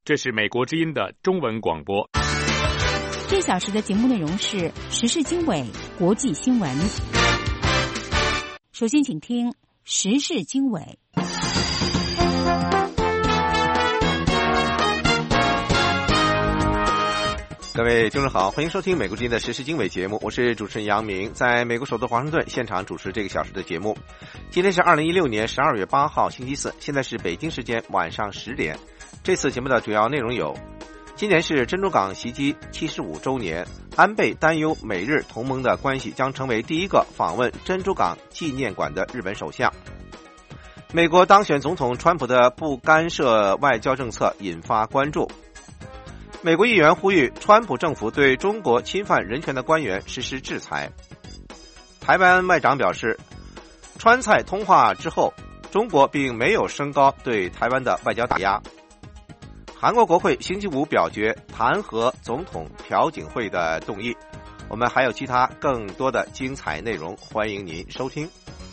这是美国之音的中文广播。 这小时的节目内容是时事经纬、国际新闻。首先请听时事经纬。 各位听众好，欢迎收听美国之音的时事经纬节目，我是主持人杨明，在美国首都华盛顿现场主持这个小时的节目。今天是2016年12月8号星期四，现在是北京时间晚上10点。这次节目的主要内容有：今年是珍珠港袭击75周年，安倍担忧美日同盟的关系将成为第一个访问珍珠港纪念馆的日本首相；美国当选总统川普的不干涉外交政策引发关注；美国议员呼吁川普政府对中国侵犯人权的官员实施制裁；台湾外长表示，川蔡通话之后，中国并没有升高对台湾的外交打压；韩国国会星期五表决弹劾总统朴槿惠的动议。我们还有其他更多的精彩内容，欢迎您收听。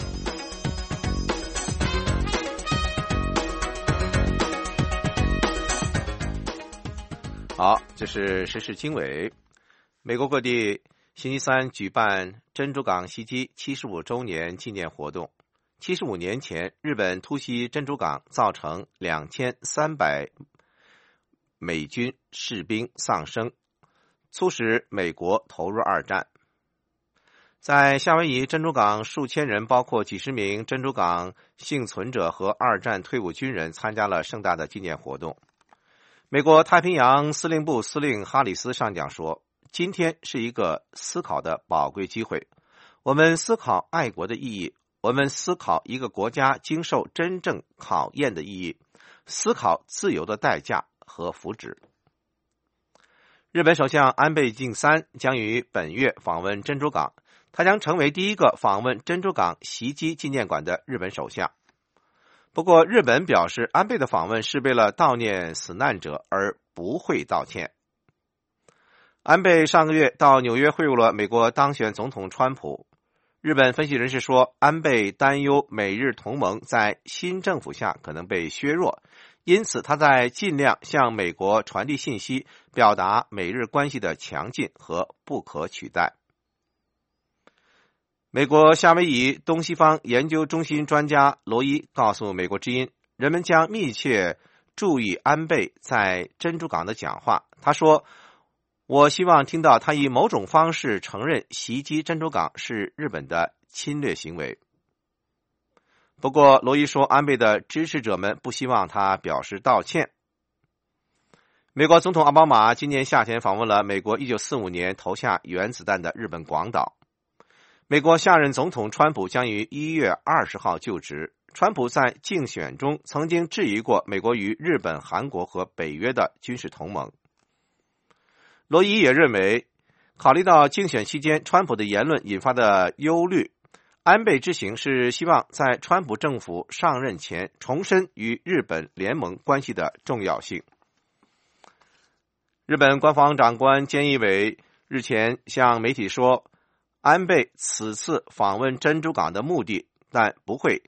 好，这是时事经纬。美国各地星期三举办珍珠港袭击75周年纪念活动。75年前，日本突袭珍珠港，造成2300美军士兵丧生，促使美国投入二战。在夏威夷珍珠港，数千人，包括几十名珍珠港幸存者和二战退伍军人，参加了盛大的纪念活动。美国太平洋司令部司令哈里斯上讲说，今天是一个思考的宝贵机会，我们思考爱国的意义，我们思考一个国家经受真正考验的意义，思考自由的代价和福祉。日本首相安倍晋三将于本月访问珍珠港，他将成为第一个访问珍珠港袭击纪念馆的日本首相。不过，日本表示，安倍的访问是为了悼念死难者，而不会道歉。安倍上个月到纽约会晤了美国当选总统川普。日本分析人士说，安倍担忧美日同盟在新政府下可能被削弱，因此他在尽量向美国传递信息，表达美日关系的强劲和不可取代。美国夏威夷东西方研究中心专家罗伊告诉美国之音，人们将密切注意安倍在珍珠港的讲话。他说，我希望听到他以某种方式承认袭击珍珠港是日本的侵略行为。不过，罗伊说，安倍的支持者们不希望他表示道歉。美国总统奥巴马今年夏天访问了美国1945年投下原子弹的日本广岛。美国下任总统川普将于1月20号就职。川普在竞选中曾经质疑过美国与日本、韩国和北约的军事同盟。罗伊也认为，考虑到竞选期间川普的言论引发的忧虑，安倍之行是希望在川普政府上任前重申与日本联盟关系的重要性。日本官方长官菅义伟日前向媒体说，安倍此次访问珍珠港的目的，但不会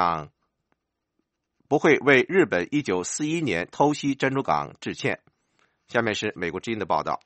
为日本1941年偷袭珍珠港致歉。下面是美国之音的报道。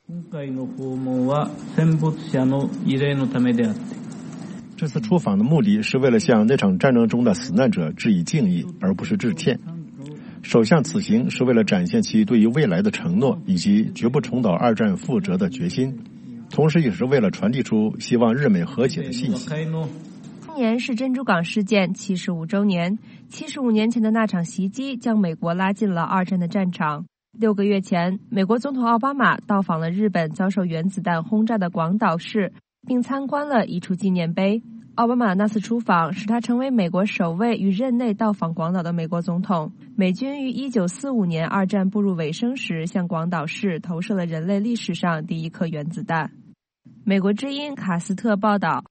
这次出访的目的是为了向那场战争中的死难者致以敬意，而不是致歉。首相此行是为了展现其对于未来的承诺以及绝不重蹈二战覆辙的决心，同时也是为了传递出希望日美和解的信息。 今年是珍珠港事件75周年，75年前的那场袭击将美国拉进了二战的战场。6个月前，美国总统奥巴马到访了日本遭受原子弹轰炸的广岛市，并参观了一处纪念碑。奥巴马那次出访使他成为美国首位于任内到访广岛的美国总统。美军于1945年二战步入尾声时，向广岛市投射了人类历史上第一颗原子弹。美国之音卡斯特报道。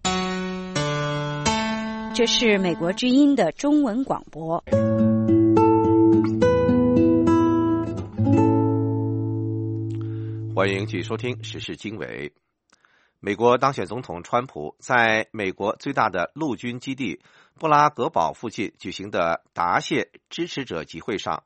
这是美国之音的中文广播。 欢迎继续收听时事经纬。美国当选总统川普在美国最大的陆军基地布拉格堡附近举行的答谢支持者集会上，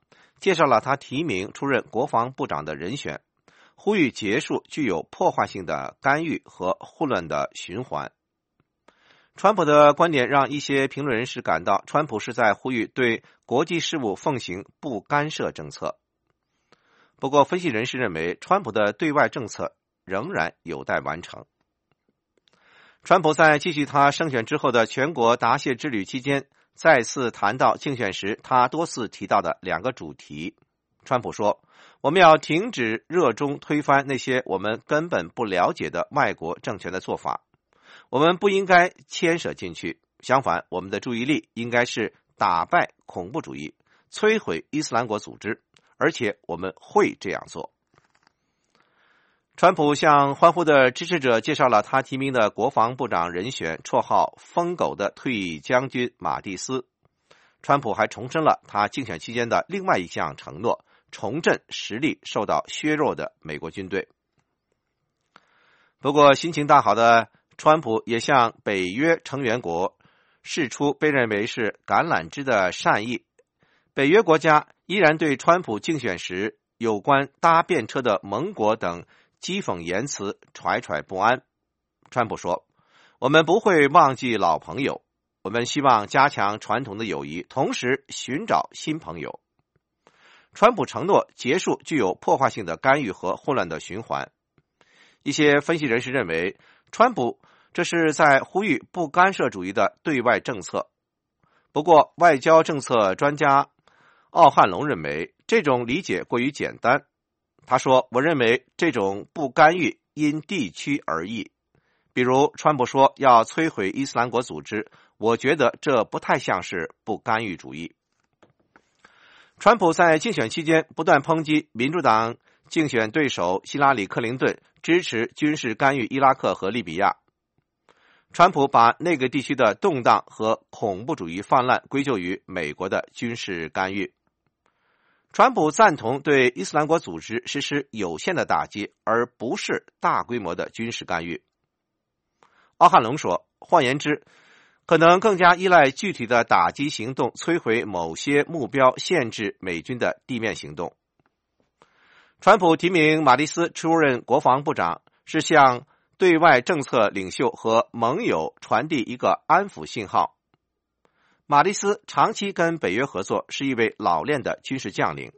介绍了他提名出任国防部长的人选，呼吁结束具有破坏性的干预和混乱的循环。川普的观点让一些评论人士感到，川普是在呼吁对国际事务奉行不干涉政策。不过，分析人士认为，川普的对外政策仍然有待完成。川普在继续他胜选之后的全国答谢之旅期间，再次谈到竞选时他多次提到的两个主题。川普说，我们要停止热衷推翻那些我们根本不了解的外国政权的做法，我们不应该牵涉进去，相反，我们的注意力应该是打败恐怖主义，摧毁伊斯兰国组织，而且我们会这样做。川普向欢呼的支持者介绍了他提名的国防部长人选，绰号疯狗的退役将军马蒂斯。川普还重申了他竞选期间的另外一项承诺，重振实力受到削弱的美国军队。不过，心情大好的川普也向北约成员国释出被认为是橄榄枝的善意。北约国家依然对川普竞选时有关搭便车的盟国等讥讽言辞惴惴不安。川普说，我们不会忘记老朋友，我们希望加强传统的友谊，同时寻找新朋友。川普承诺结束具有破坏性的干预和混乱的循环。一些分析人士认为，川普这是在呼吁不干涉主义的对外政策。不过，外交政策专家奥汉龙认为，这种理解过于简单。他说，我认为这种不干预因地区而异。比如，川普说要摧毁伊斯兰国组织，我觉得这不太像是不干预主义。川普在竞选期间不断抨击民主党竞选对手希拉里·克林顿支持军事干预伊拉克和利比亚。川普把那个地区的动荡和恐怖主义泛滥归咎于美国的军事干预。川普赞同对伊斯兰国组织实施有限的打击，而不是大规模的军事干预。奥汉龙说，换言之，可能更加依赖具体的打击行动摧毁某些目标，限制美军的地面行动。川普提名马蒂斯出任国防部长，是向对外政策领袖和盟友传递一个安抚信号。马蒂斯长期跟北约合作，是一位老练的军事将领。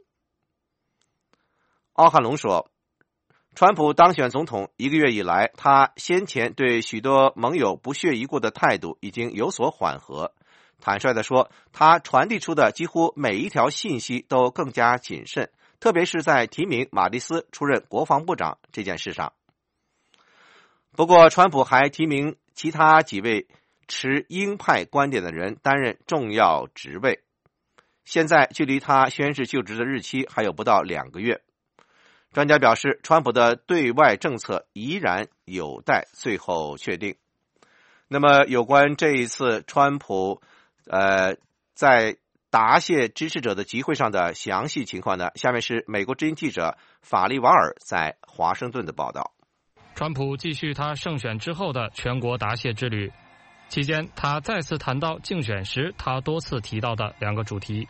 奥汉龙说，川普当选总统1个月以来，他先前对许多盟友不屑一顾的态度已经有所缓和。坦率地说，他传递出的几乎每一条信息都更加谨慎，特别是在提名马蒂斯出任国防部长这件事上。不过，川普还提名其他几位持鹰派观点的人担任重要职位。现在距离他宣誓就职的日期还有不到2个月。专家表示，川普的对外政策依然有待最后确定。那么，有关这一次川普在答谢支持者的集会上的详细情况呢？下面是美国之音记者法利瓦尔在华盛顿的报道。 川普继续他胜选之后的全国答谢之旅，期间他再次谈到竞选时他多次提到的2个主题。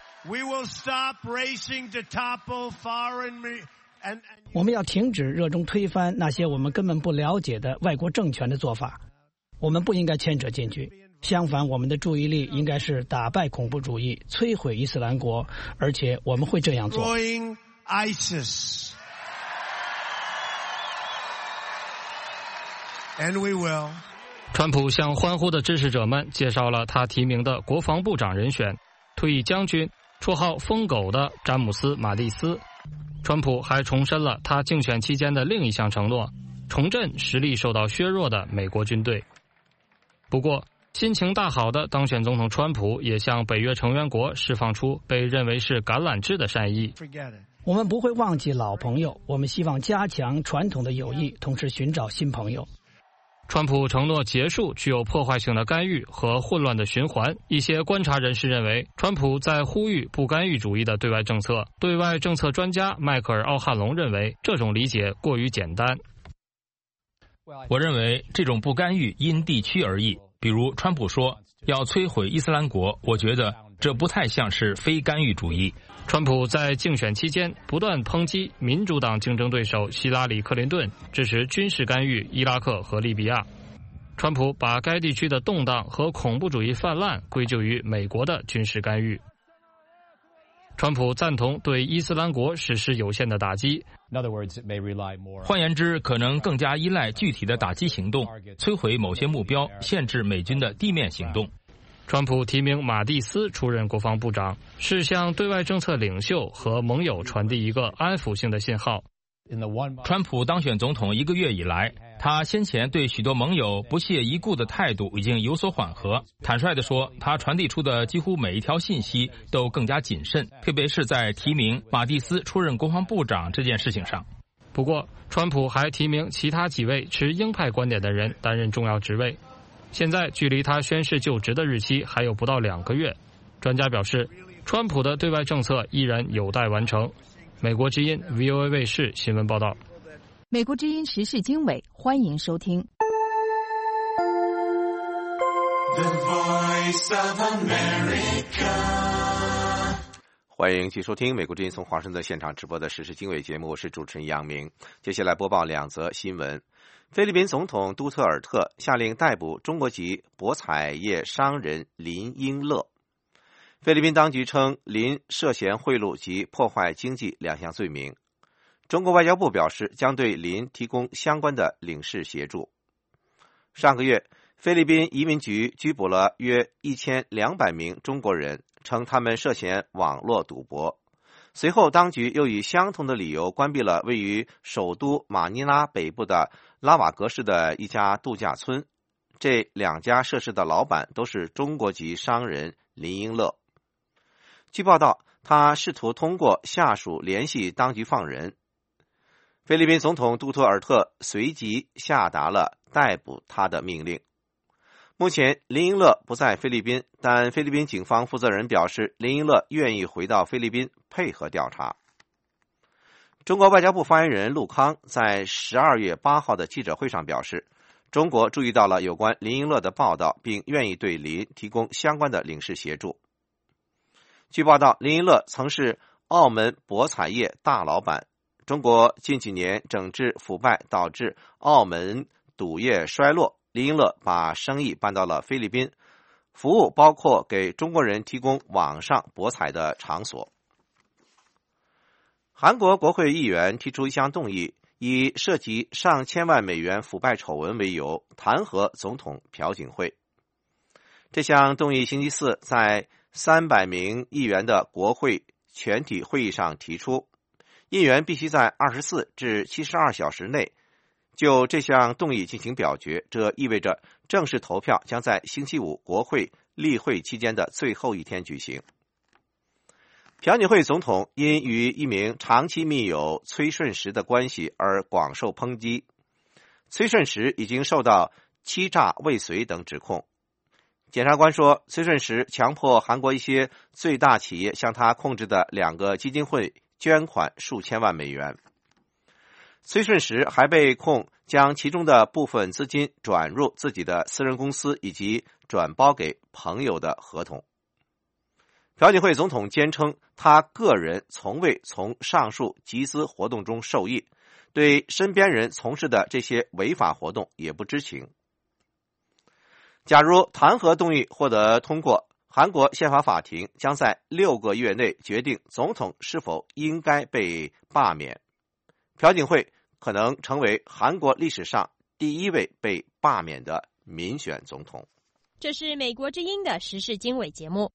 我们要停止热衷推翻那些我们根本不了解的外国政权的做法，我们不应该牵扯进去，相反，我们的注意力应该是打败恐怖主义，摧毁伊斯兰国，而且我们会这样做。 川普向欢呼的支持者们介绍了他提名的国防部长人选，退役将军，绰号疯狗的詹姆斯·马蒂斯。川普还重申了他竞选期间的另一项承诺，重振实力受到削弱的美国军队。不过，心情大好的当选总统川普也向北约成员国释放出被认为是橄榄枝的善意。 我们不会忘记老朋友，我们希望加强传统的友谊，同时寻找新朋友。 川普承诺结束具有破坏性的干预和混乱的循环。一些观察人士认为，川普在呼吁不干预主义的对外政策。对外政策专家迈克尔·奥汉龙认为，这种理解过于简单。 我认为这种不干预因地区而异。比如，川普说要摧毁伊斯兰国，我觉得这不太像是非干预主义。 川普在竞选期间不断抨击民主党竞争对手希拉里·克林顿支持军事干预伊拉克和利比亚。川普把该地区的动荡和恐怖主义泛滥归咎于美国的军事干预。川普赞同对伊斯兰国实施有限的打击， 换言之，可能更加依赖具体的打击行动，摧毁某些目标，限制美军的地面行动。 川普提名马蒂斯出任国防部长，是向对外政策领袖和盟友传递一个安抚性的信号。 川普当选总统1个月以来，他先前对许多盟友不屑一顾的态度已经有所缓和。坦率地说，他传递出的几乎每一条信息都更加谨慎，特别是在提名马蒂斯出任国防部长这件事情上。 不过，川普还提名其他几位持鹰派观点的人担任重要职位。现在距离他宣誓就职的日期还有不到2个月。专家表示，川普的对外政策依然有待完成。美国之音 VOA 卫视新闻报道。 美国之音时事经纬，欢迎收听。 欢迎继续收听美国之音从华盛顿现场直播的时事经纬节目，我是主持人杨明。接下来播报2则新闻。菲律宾总统杜特尔特下令逮捕中国籍博彩业商人林英乐。菲律宾当局称林涉嫌贿赂及破坏经济2项罪名。中国外交部表示将对林提供相关的领事协助。上个月，菲律宾移民局拘捕了约1200名中国人，称他们涉嫌网络赌博。随后，当局又以相同的理由关闭了位于首都马尼拉北部的拉瓦格市的一家度假村。这2家设施的老板都是中国籍商人林英乐。据报道，他试图通过下属联系当局放人。菲律宾总统杜特尔特随即下达了逮捕他的命令。目前林英乐不在菲律宾，但菲律宾警方负责人表示，林英乐愿意回到菲律宾配合调查。中国外交部发言人陆康在12月8号的记者会上表示，中国注意到了有关林英乐的报道，并愿意对林提供相关的领事协助。据报道，林英乐曾是澳门博彩业大老板。中国近几年整治腐败导致澳门赌业衰落，林英乐把生意搬到了菲律宾，服务包括给中国人提供网上博彩的场所。韩国国会议员提出一项动议，以涉及上千万美元腐败丑闻为由，弹劾总统朴槿惠。这项动议星期四在300名议员的国会全体会议上提出，议员必须在24至72小时内就这项动议进行表决，这意味着正式投票将在星期五国会例会期间的最后一天举行。朴槿惠总统因与一名长期密友崔顺实的关系而广受抨击，崔顺实已经受到欺诈未遂等指控。检察官说，崔顺实强迫韩国一些最大企业向他控制的2个基金会捐款数千万美元。崔顺实还被控将其中的部分资金转入自己的私人公司以及转包给朋友的合同。朴槿惠总统坚称，他个人从未从上述集资活动中受益，对身边人从事的这些违法活动也不知情。假如弹劾动议获得通过，韩国宪法法庭将在6个月内决定总统是否应该被罢免。朴槿惠可能成为韩国历史上第1位被罢免的民选总统。 这是美国之音的时事经纬节目。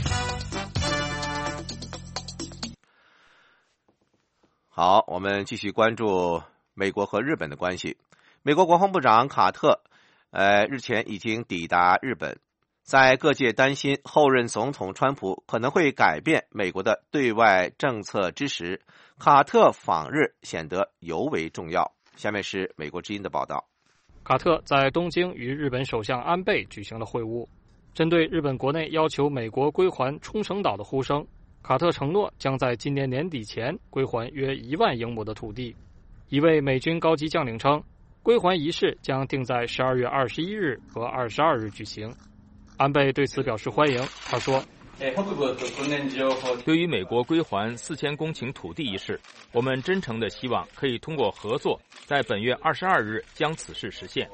好，我们继续关注美国和日本的关系。美国国防部长卡特日前已经抵达日本。在各界担心后任总统川普可能会改变美国的对外政策之时，卡特访日显得尤为重要。下面是美国之音的报道。 卡特在东京与日本首相安倍举行了会晤。针对日本国内要求美国归还冲绳岛的呼声，卡特承诺将在今年年底前归还约1万英亩的土地。一位美军高级将领称，归还仪式将定在12月21日和22日举行。安倍对此表示欢迎，他说， 对于美国归还4000公顷土地一事，我们真诚地希望可以通过合作，在本月22日将此事实现。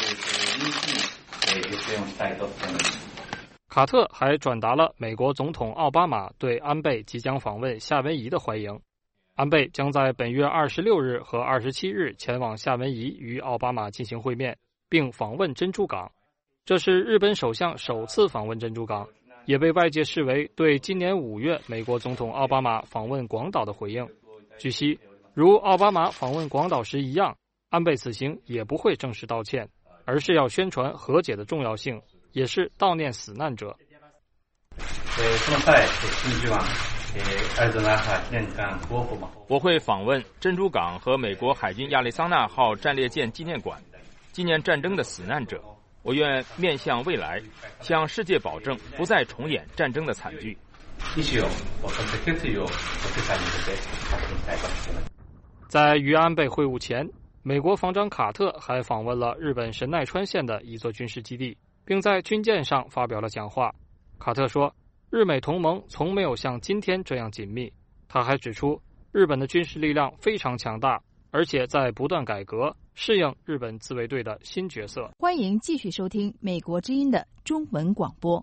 卡特还转达了美国总统奥巴马对安倍即将访问夏威夷的欢迎。安倍将在本月26日和27日前往夏威夷与奥巴马进行会面，并访问珍珠港。这是日本首相首次访问珍珠港，也被外界视为对今年5月美国总统奥巴马访问广岛的回应。据悉，如奥巴马访问广岛时一样，安倍此行也不会正式道歉，而是要宣传和解的重要性，也是悼念死难者。 我会访问珍珠港和美国海军亚利桑那号战列舰纪念馆，纪念战争的死难者。我愿面向未来，向世界保证不再重演战争的惨剧。 在与安倍会晤前，美国防长卡特还访问了日本神奈川县的一座军事基地，并在军舰上发表了讲话。卡特说，日美同盟从没有像今天这样紧密。他还指出，日本的军事力量非常强大，而且在不断改革，适应日本自卫队的新角色。 欢迎继续收听美国之音的中文广播。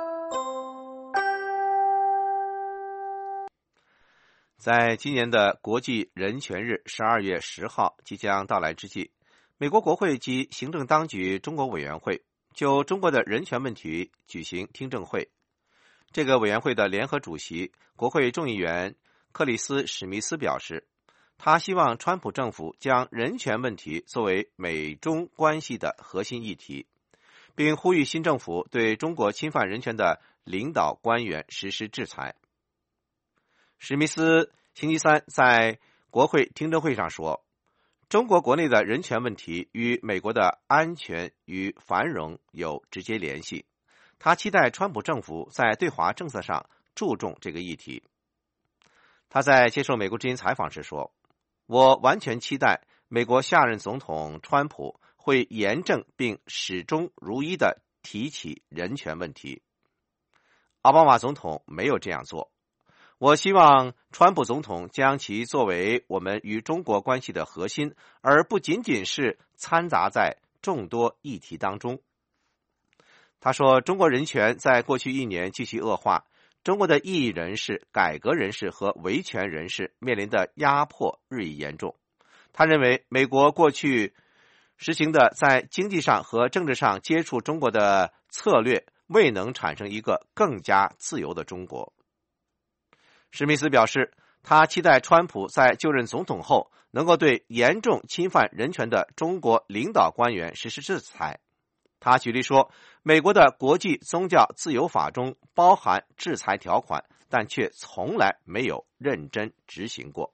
在今年的国际人权日12月10号即将到来之际，美国国会及行政当局中国委员会就中国的人权问题举行听证会。这个委员会的联合主席、国会众议员克里斯·史密斯表示，他希望川普政府将人权问题作为美中关系的核心议题，并呼吁新政府对中国侵犯人权的领导官员实施制裁。史密斯星期三在国会听证会上说，中国国内的人权问题与美国的安全与繁荣有直接联系。他期待川普政府在对华政策上注重这个议题。他在接受美国之音采访时说，我完全期待美国下任总统川普会严正并始终如一地提起人权问题。奥巴马总统没有这样做。我希望川普总统将其作为我们与中国关系的核心，而不仅仅是掺杂在众多议题当中。他说，中国人权在过去1年继续恶化，中国的异议人士、改革人士和维权人士面临的压迫日益严重。他认为美国过去实行的在经济上和政治上接触中国的策略未能产生一个更加自由的中国。史密斯表示，他期待川普在就任总统后能够对严重侵犯人权的中国领导官员实施制裁。他举例说，美国的国际宗教自由法中包含制裁条款，但却从来没有认真执行过。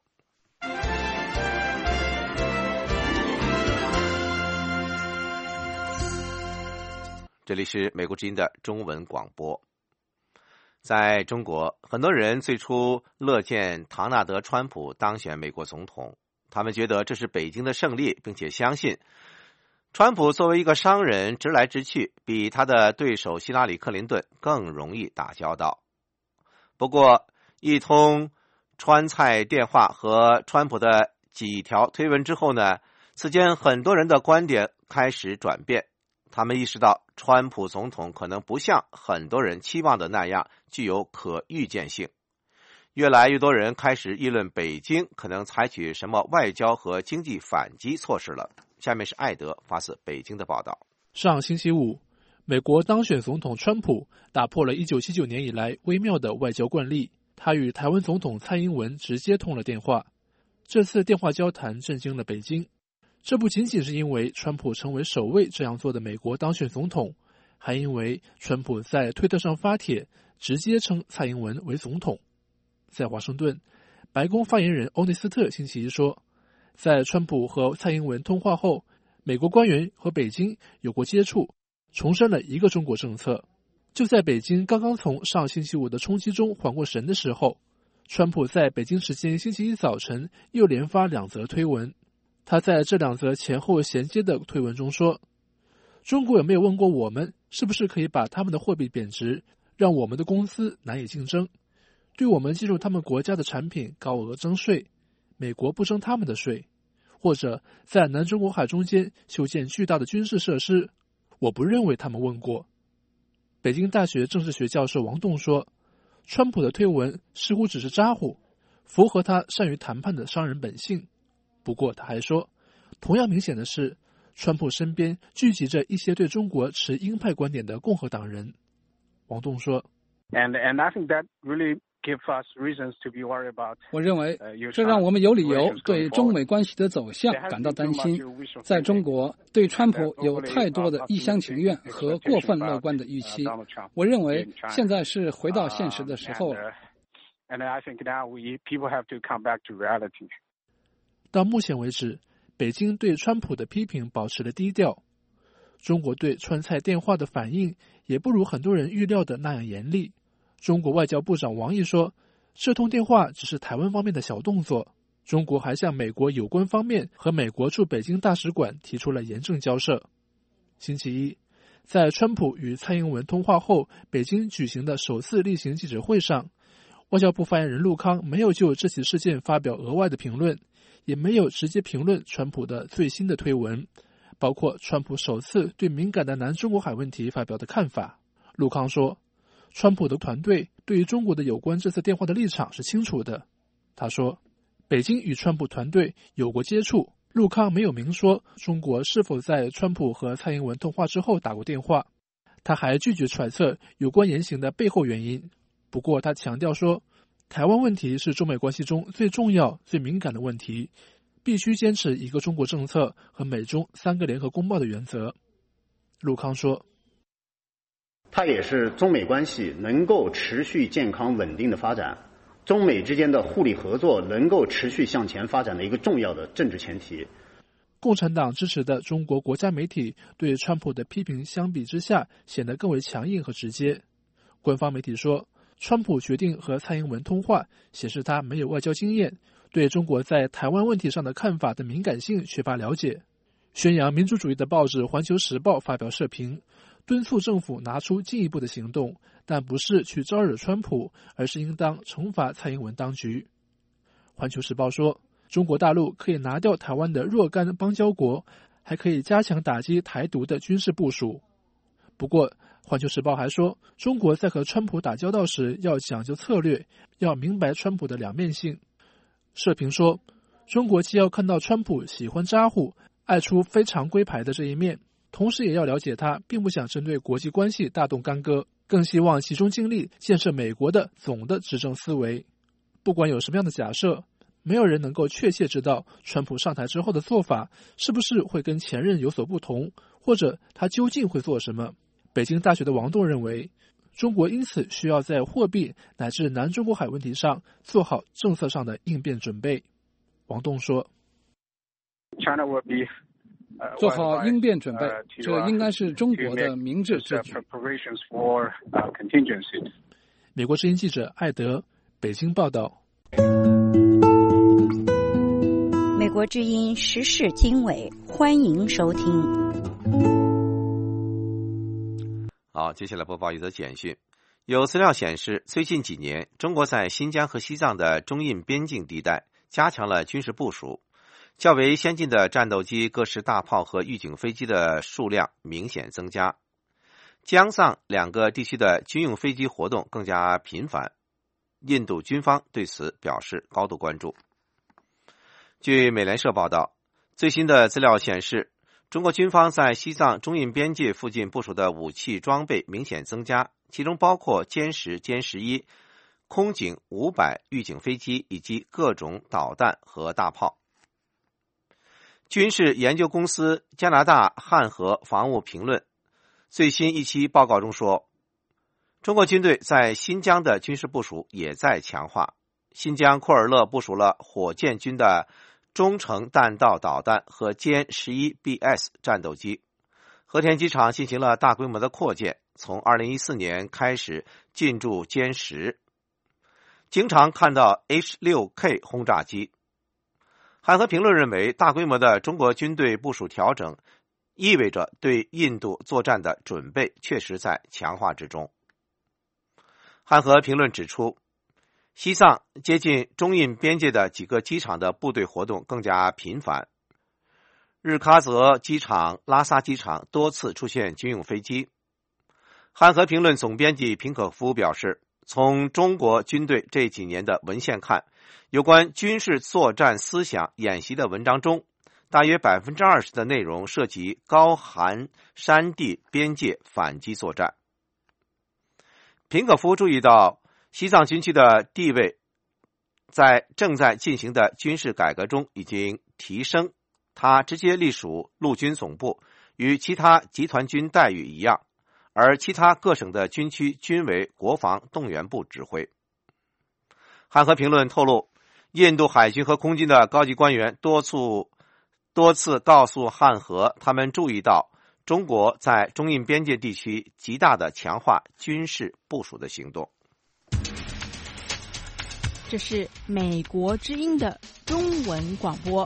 这里是美国之音的中文广播。在中国，很多人最初乐见唐纳德·川普当选美国总统，他们觉得这是北京的胜利，并且相信川普作为一个商人直来直去，比他的对手希拉里·克林顿更容易打交道。不过，一通川菜电话和川普的几条推文之后呢，此间很多人的观点开始转变。他们意识到，川普总统可能不像很多人期望的那样具有可预见性。越来越多人开始议论北京可能采取什么外交和经济反击措施了。下面是艾德发自北京的报道。 上星期五，美国当选总统川普打破了1979年以来微妙的外交惯例，他与台湾总统蔡英文直接通了电话。这次电话交谈震惊了北京。这不仅仅是因为川普成为首位这样做的美国当选总统，还因为川普在推特上发帖，直接称蔡英文为总统。在华盛顿，白宫发言人欧内斯特星期一说，在川普和蔡英文通话后，美国官员和北京有过接触，重申了一个中国政策。就在北京刚刚从上星期五的冲击中缓过神的时候，川普在北京时间星期一早晨又连发2则推文。他在这2则前后衔接的推文中说，中国有没有问过我们是不是可以把他们的货币贬值， 让我们的公司难以竞争，对我们进入他们国家的产品高额征税，美国不征他们的税，或者在南中国海中间修建巨大的军事设施，我不认为他们问过。北京大学政治学教授王栋说，川普的推文似乎只是咋呼，符合他善于谈判的商人本性。不过他还说，同样明显的是，川普身边聚集着一些对中国持鹰派观点的共和党人。王栋说， And I think that really give us reasons to be worried about. 我认为这让我们有理由对中美关系的走向感到担心。在中国，对川普有太多的一厢情愿和过分乐观的预期。我认为现在是回到现实的时候了。 And I think now people have to come back to reality. 到目前为止，北京对川普的批评保持了低调。中国对川菜电话的反应也不如很多人预料的那样严厉。中国外交部长王毅说，这通电话只是台湾方面的小动作。中国还向美国有关方面和美国驻北京大使馆提出了严正交涉。星期一，在川普与蔡英文通话后，北京举行的首次例行记者会上，外交部发言人陆康没有就这起事件发表额外的评论，也没有直接评论川普的最新的推文，包括川普首次对敏感的南中国海问题发表的看法。陆康说，川普的团队对于中国的有关这次电话的立场是清楚的。他说，北京与川普团队有过接触，陆康没有明说中国是否在川普和蔡英文通话之后打过电话。他还拒绝揣测有关言行的背后原因。不过他强调说，台湾问题是中美关系中最重要、最敏感的问题，必须坚持一个中国政策和美中3个联合公报的原则。陆康说， 它也是中美关系能够持续健康稳定的发展，中美之间的互利合作能够持续向前发展的一个重要的政治前提。 共产党支持的中国国家媒体对川普的批评相比之下显得更为强硬和直接。官方媒体说，川普决定和蔡英文通话，显示他没有外交经验，对中国在台湾问题上的看法的敏感性缺乏了解。宣扬民主主义的报纸《环球时报》发表社评，敦促政府拿出进一步的行动，但不是去招惹川普，而是应当惩罚蔡英文当局。环球时报说，中国大陆可以拿掉台湾的若干邦交国，还可以加强打击台独的军事部署。不过环球时报还说，中国在和川普打交道时要讲究策略，要明白川普的两面性。社评说，中国既要看到川普喜欢咋呼、爱出非常规牌的这一面，同时也要了解他并不想针对国际关系大动干戈，更希望集中精力建设美国的总的执政思维。不管有什么样的假设，没有人能够确切知道川普上台之后的做法是不是会跟前任有所不同，或者他究竟会做什么。北京大学的王栋认为，中国因此需要在货币乃至南中国海问题上做好政策上的应变准备。王栋说， 做好应变准备，这应该是中国的明智之举。 美国之音记者艾德，北京报道。 美国之音时事经纬，欢迎收听。 好，接下来播报一则简讯。有资料显示，最近几年，中国在新疆和西藏的中印边境地带加强了军事部署，较为先进的战斗机、各式大炮和预警飞机的数量明显增加。疆藏两个地区的军用飞机活动更加频繁，印度军方对此表示高度关注。据美联社报道，最新的资料显示，中国军方在西藏中印边界附近部署的武器装备明显增加，其中包括歼10、歼11、空警500预警飞机以及各种导弹和大炮。军事研究公司加拿大汉和防务评论最新一期报告中说，中国军队在新疆的军事部署也在强化。新疆库尔勒部署了火箭军的中程弹道导弹和歼11BS 战斗机，和田机场进行了大规模的扩建，从2014年开始进驻歼10，经常看到 H6K 轰炸机。汉和评论认为，大规模的中国军队部署调整意味着对印度作战的准备确实在强化之中。 汉和评论指出，西藏接近中印边界的几个机场的部队活动更加频繁，日喀则机场、拉萨机场多次出现军用飞机。汉和评论总编辑平可夫表示，从中国军队这几年的文献看，有关军事作战思想演习的文章中，大约 20% 的内容涉及高寒山地边界反击作战。平可夫注意到，西藏军区的地位在正在进行的军事改革中已经提升，它直接隶属陆军总部，与其他集团军待遇一样，而其他各省的军区均为国防动员部指挥。汉和评论透露，印度海军和空军的高级官员多次告诉汉和，他们注意到中国在中印边界地区极大的强化军事部署的行动。 这是美国之音的中文广播。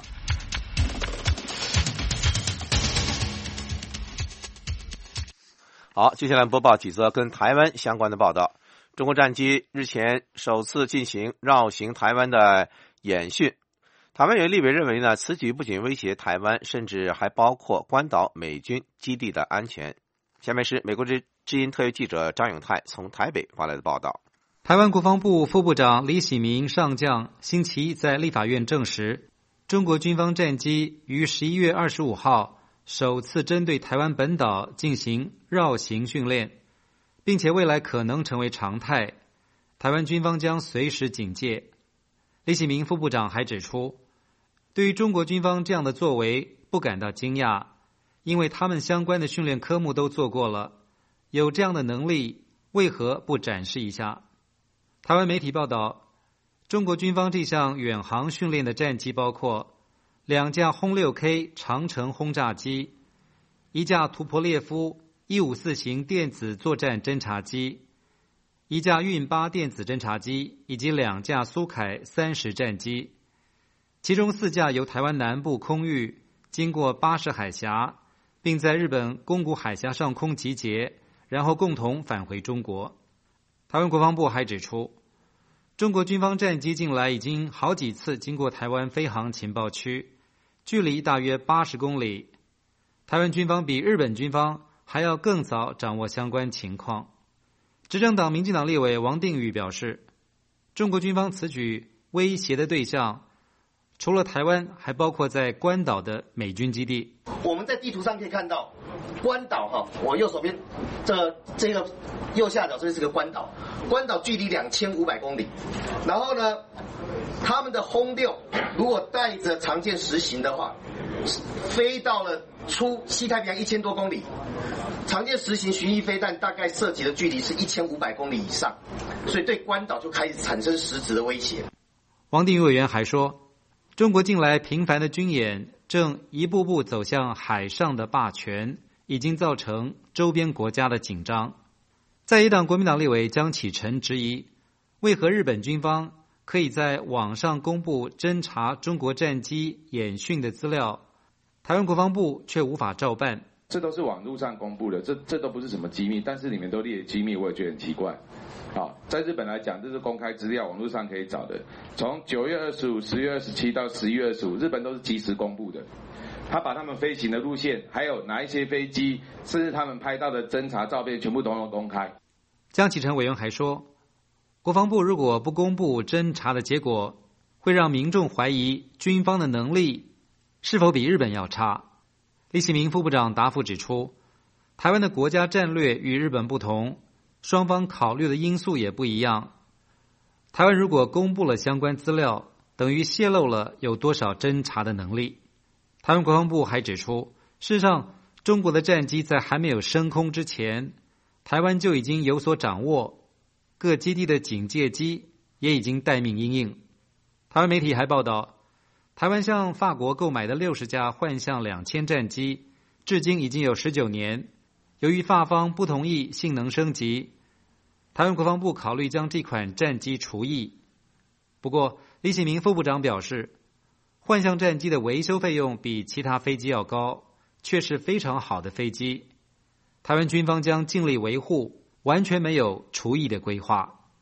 好，接下来播报几则跟台湾相关的报道。中国战机日前首次进行绕行台湾的演训，台湾有立委认为呢，此举不仅威胁台湾，甚至还包括关岛美军基地的安全。下面是美国之音特约记者张永泰从台北发来的报道。 台湾国防部副部长李喜明上将星期一在立法院证实，中国军方战机于11月25号首次针对台湾本岛进行绕行训练，并且未来可能成为常态，台湾军方将随时警戒。李喜明副部长还指出，对于中国军方这样的作为不感到惊讶，因为他们相关的训练科目都做过了，有这样的能力，为何不展示一下？台湾媒体报道，中国军方这项远航训练的战机包括2架轰 6K 长程轰炸机、1架图波列夫154型电子作战侦察机、1架运8电子侦察机以及2架苏凯30战机，其中4架由台湾南部空域经过巴士海峡，并在日本宫古海峡上空集结，然后共同返回中国。台湾国防部还指出，中国军方战机近来已经好几次经过台湾飞航情报区，距离大约80公里。台湾军方比日本军方还要更早掌握相关情况。执政党民进党立委王定宇表示，中国军方此举威胁的对象除了台湾，还包括在关岛的美军基地。 我们在地图上可以看到，关岛我右手边这个右下角这是个关岛，关岛距离2500公里。然后呢，他们的轰6如果带着常见实行的话，飞到了出西太平洋1000多公里。常见实行巡弋飞弹大概涉及的距离是1500公里以上，所以对关岛就开始产生实质的威胁。 王定宇委员还说，中国近来频繁的军演正一步步走向海上的霸权，已经造成周边国家的紧张。在野党国民党立委江启臣质疑，为何日本军方可以在网上公布侦察中国战机演训的资料，台湾国防部却无法照办。 这都是网络上公布的，这都不是什么机密，但是里面都列机密，我也觉得很奇怪。好，在日本来讲，这是公开资料，网络上可以找的。从9月25、10月27到11月25，日本都是即时公布的。他把他们飞行的路线，还有哪一些飞机，甚至他们拍到的侦察照片，全部都有公开。 江启臣委员还说，国防部如果不公布侦察的结果，会让民众怀疑军方的能力是否比日本要差。李启明副部长答复指出，台湾的国家战略与日本不同，双方考虑的因素也不一样。台湾如果公布了相关资料，等于泄露了有多少侦察的能力。台湾国防部还指出，事实上，中国的战机在还没有升空之前，台湾就已经有所掌握，各基地的警戒机也已经待命因应。台湾媒体还报道，台湾向法国购买的60架幻象2000战机，至今已经有19年。由于法方不同意性能升级，台湾国防部考虑将这款战机除役。不过，李启明副部长表示，幻象战机的维修费用比其他飞机要高，却是非常好的飞机。台湾军方将尽力维护，完全没有除役的规划。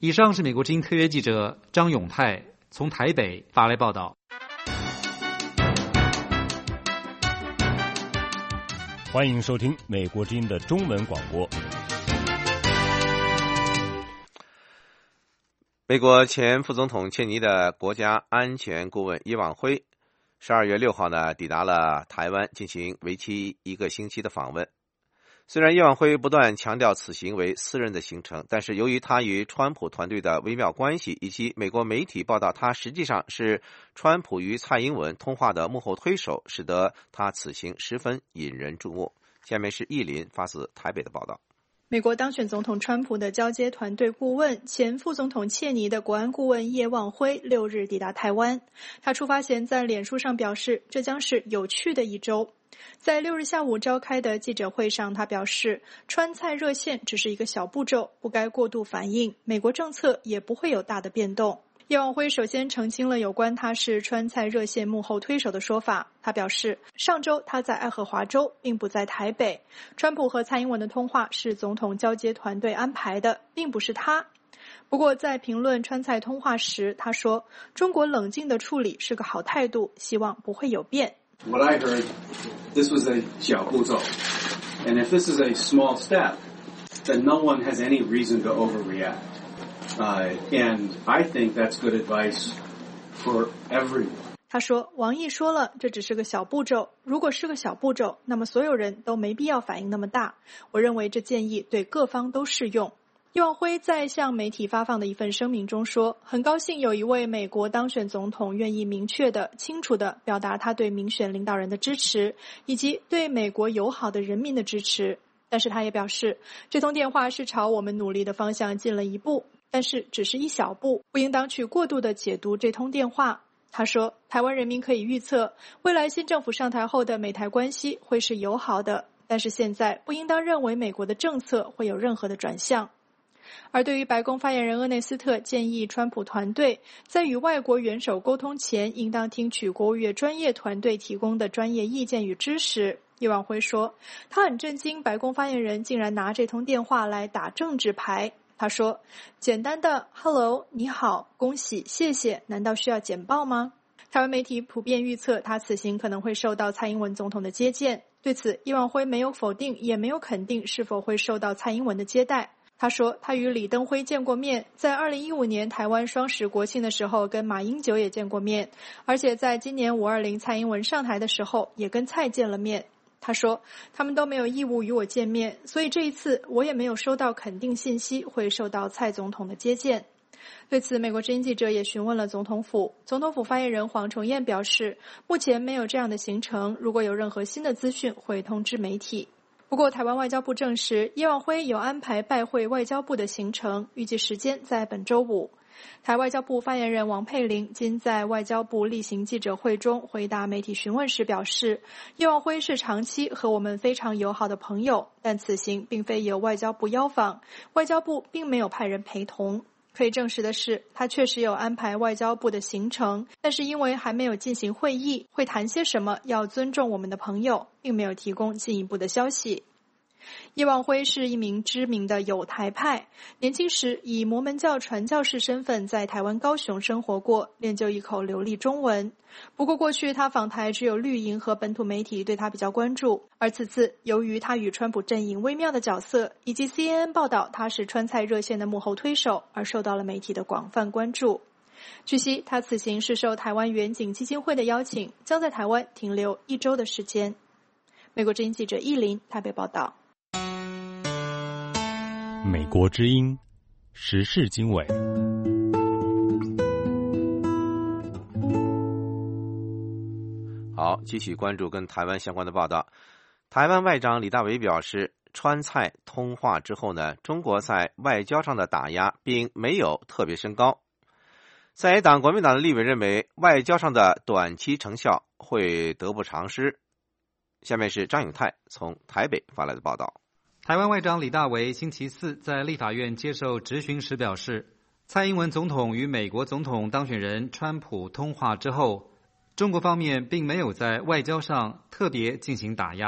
以上是美国之音特约记者张永泰从台北发来报道。 欢迎收听美国之音的中文广播。 美国前副总统切尼的国家安全顾问叶望辉12月6号呢抵达了台湾，进行为期1个星期的访问。虽然叶望辉不断强调此行为私人的行程，但是由于他与川普团队的微妙关系，以及美国媒体报道他实际上是川普与蔡英文通话的幕后推手，使得他此行十分引人注目。下面是艺林发自台北的报道。 美国当选总统川普的交接团队顾问、前副总统切尼的国安顾问叶望辉6日抵达台湾。他出发前在脸书上表示，这将是有趣的一周。在6日下午召开的记者会上，他表示，川蔡热线只是一个小步骤，不该过度反应，美国政策也不会有大的变动。叶望辉首先澄清了有关他是川蔡热线幕后推手的说法。他表示，上周他在爱荷华州，并不在台北。川普和蔡英文的通话是总统交接团队安排的，并不是他。不过在评论川蔡通话时，他说，中国冷静的处理是个好态度，希望不会有变。 What I heard, this was a 小步骤. And if this is a small step, then no one has any reason to overreact. And I think that's good advice for everyone. 他说，王毅说了，这只是个小步骤。如果是个小步骤，那么所有人都没必要反应那么大。我认为这建议对各方都适用。叶望辉在向媒体发放的一份声明中说，很高兴有一位美国当选总统愿意明确的、清楚的表达他对民选领导人的支持，以及对美国友好的人民的支持。但是他也表示，这通电话是朝我们努力的方向进了一步，但是只是一小步，不应当去过度的解读这通电话。他说，台湾人民可以预测，未来新政府上台后的美台关系会是友好的，但是现在不应当认为美国的政策会有任何的转向。而对于白宫发言人厄内斯特建议川普团队在与外国元首沟通前，应当听取国务院专业团队提供的专业意见与知识，叶望辉说，他很震惊白宫发言人竟然拿这通电话来打政治牌。他说，简单的 Hello 你好恭喜谢谢难道需要简报吗？台湾媒体普遍预测他此行可能会受到蔡英文总统的接见，对此叶望辉没有否定也没有肯定是否会受到蔡英文的接待。他说，他与李登辉见过面，在2015年台湾双十国庆的时候跟马英九也见过面，而且在今年520蔡英文上台的时候也跟蔡见了面。他说，他们都没有义务与我见面，所以这一次我也没有收到肯定信息会受到蔡总统的接见。对此，美国之音记者也询问了总统府，总统府发言人黄崇彦表示，目前没有这样的行程，如果有任何新的资讯会通知媒体。不过台湾外交部证实，叶望辉有安排拜会外交部的行程，预计时间在本周五。台外交部发言人王佩玲今在外交部例行记者会中回答媒体询问时表示，叶望辉是长期和我们非常友好的朋友，但此行并非由外交部邀访，外交部并没有派人陪同。可以证实的是，他确实有安排外交部的行程，但是因为还没有进行会议，会谈些什么要尊重我们的朋友，并没有提供进一步的消息。叶望辉是一名知名的友台派，年轻时以摩门教传教士身份在台湾高雄生活过，练就一口流利中文。不过过去他访台只有绿营和本土媒体对他比较关注，而此次由于他与川普阵营微妙的角色，以及 CNN 报道他是川蔡热线的幕后推手，而受到了媒体的广泛关注。据悉，他此行是受台湾远景基金会的邀请，将在台湾停留1周的时间。美国之音记者依林台北报道。 美国之音时事经纬。 好，继续关注跟台湾相关的报道。台湾外长李大维表示，川蔡通话之后呢，中国在外交上的打压并没有特别升高。在野党国民党的立委认为，外交上的短期成效会得不偿失。下面是张永泰从台北发来的报道。 台湾外长李大维星期四在立法院接受质询时表示，蔡英文总统与美国总统当选人川普通话之后，中国方面并没有在外交上特别进行打压，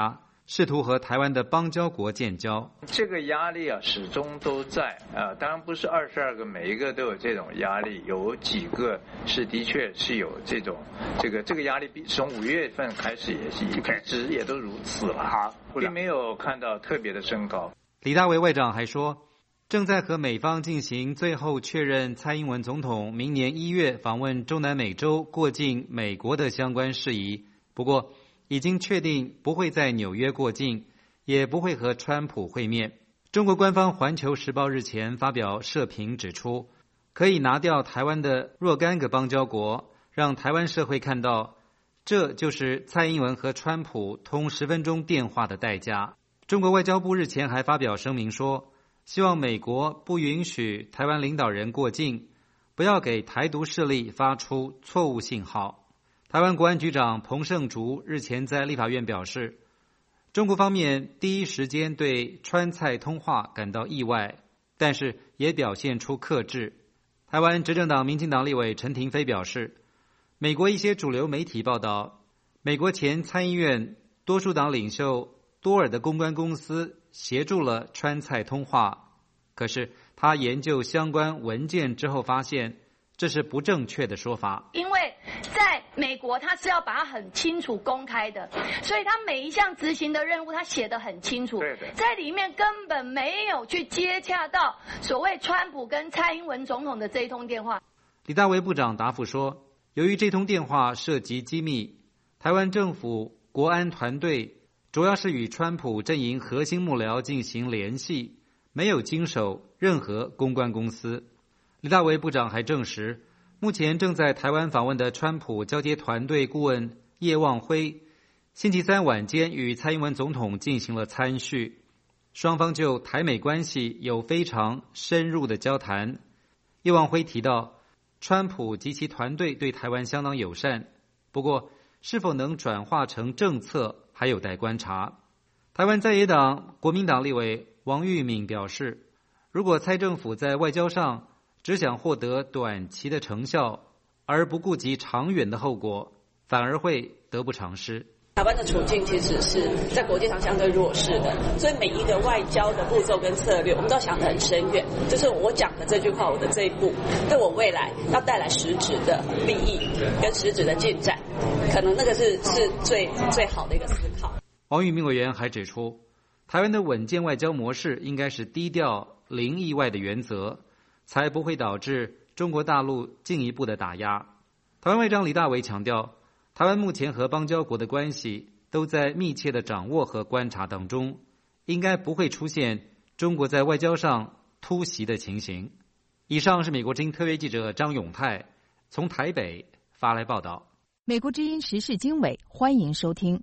试图和台湾的邦交国建交。 这个压力始终都在当然不是22个每一个都有这种压力，有几个是的确是有这个压力，从5月份开始也是一直也都如此了，并没有看到特别的升高。 李大为外长还说，正在和美方进行最后确认蔡英文总统明年1月访问中南美洲过境美国的相关事宜，不过已经确定不会在纽约过境，也不会和川普会面。中国官方《环球时报》日前发表社评指出，可以拿掉台湾的若干个邦交国，让台湾社会看到，这就是蔡英文和川普通10分钟电话的代价。中国外交部日前还发表声明说，希望美国不允许台湾领导人过境，不要给台独势力发出错误信号。台湾国安局长彭胜竹日前在立法院表示，中国方面第一时间对川蔡通话感到意外，但是也表现出克制。台湾执政党民进党立委陈亭妃表示，美国一些主流媒体报道，美国前参议院多数党领袖多尔的公关公司协助了川蔡通话，可是他研究相关文件之后发现，这是不正确的说法。 因为在美国他是要把它很清楚公开的，所以他每一项执行的任务他写得很清楚，在里面根本没有去接洽到所谓川普跟蔡英文总统的这一通电话。 李大为部长答复说，由于这通电话涉及机密，台湾政府国安团队主要是与川普阵营核心幕僚进行联系，没有经手任何公关公司。李大为部长还证实，目前正在台湾访问的川普交接团队顾问叶望辉，星期三晚间与蔡英文总统进行了参叙，双方就台美关系有非常深入的交谈。叶望辉提到，川普及其团队对台湾相当友善，不过是否能转化成政策还有待观察。台湾在野党国民党立委王玉敏表示，如果蔡政府在外交上只想获得短期的成效，而不顾及长远的后果，反而会得不偿失。 台湾的处境其实是在国际上相对弱势的，所以每一个外交的步骤跟策略，我们都想得很深远。就是我讲的这句话，我的这一步，对我未来要带来实质的利益跟实质的进展，可能那个是最好的一个思考。 王玉敏委员还指出，台湾的稳健外交模式应该是低调、零意外的原则，才不会导致中国大陆进一步的打压。台湾外长李大为强调，台湾目前和邦交国的关系都在密切的掌握和观察当中，应该不会出现中国在外交上突袭的情形。以上是美国之音特约记者张永泰从台北发来报道。 美国之音时事经纬，欢迎收听。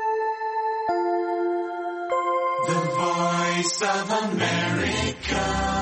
The Voice of America。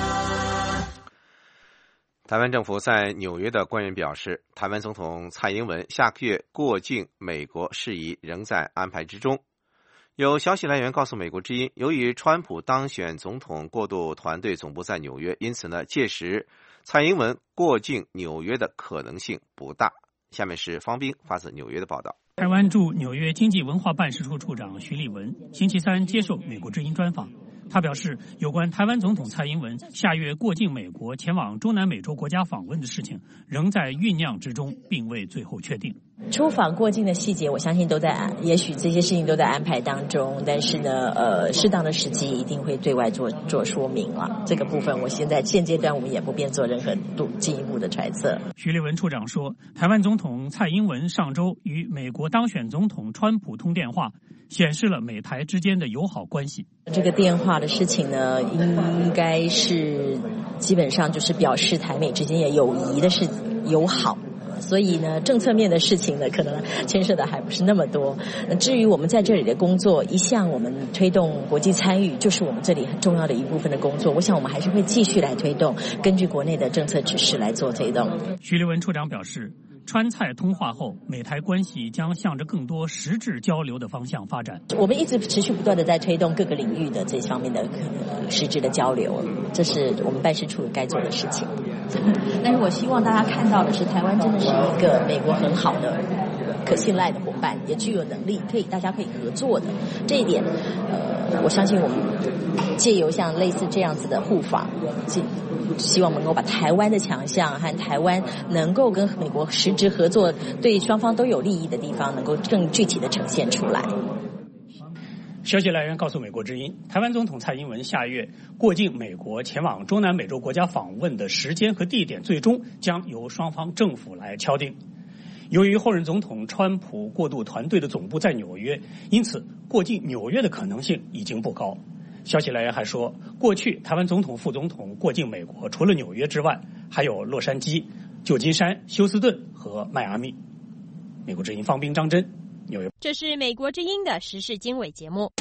台湾政府在纽约的官员表示，台湾总统蔡英文下个月过境美国事宜仍在安排之中。有消息来源告诉美国之音，由于川普当选总统过渡团队总部在纽约，因此届时蔡英文过境纽约的可能性不大。下面是方斌发自纽约的报道。 台湾驻纽约经济文化办事处处长徐立文星期三接受美国之音专访，他表示，有关台湾总统蔡英文下月过境美国前往中南美洲国家访问的事情仍在酝酿之中，并未最后确定。 出访过境的细节我相信都在，也许这些事情都在安排当中，但是呢适当的时机一定会对外做说明了。这个部分我现阶段我们也不便做任何进一步的揣测。 徐立文处长说，台湾总统蔡英文上周与美国当选总统川普通电话，显示了美台之间的友好关系。 这个电话的事情呢，应该是基本上就是表示台美之间也友谊的是友好，所以呢政策面的事情呢可能牵涉的还不是那么多。至于我们在这里的工作，一向我们推动国际参与就是我们这里很重要的一部分的工作，我想我们还是会继续来推动，根据国内的政策指示来做推动。 徐立文处长表示，川蔡通话后，美台关系将向着更多实质交流的方向发展。 我们一直持续不断的在推动各个领域的这方面的实质的交流，这是我们办事处该做的事情。但是我希望大家看到的是，台湾真的是一个美国很好的可信赖的伙伴，也具有能力大家可以合作的。这一点，我相信我们借由像类似这样子的互访，希望能够把台湾的强项和台湾能够跟美国实质合作，对双方都有利益的地方，能够更具体的呈现出来。 消息来源告诉美国之音，台湾总统蔡英文下月过境美国前往中南美洲国家访问的时间和地点，最终将由双方政府来敲定。由于后任总统川普过渡团队的总部在纽约，因此过境纽约的可能性已经不高。消息来源还说，过去台湾总统、副总统过境美国，除了纽约之外，还有洛杉矶、旧金山、休斯顿和迈阿密。美国之音方斌、张真，纽约。 这是美国之音的时事经纬节目。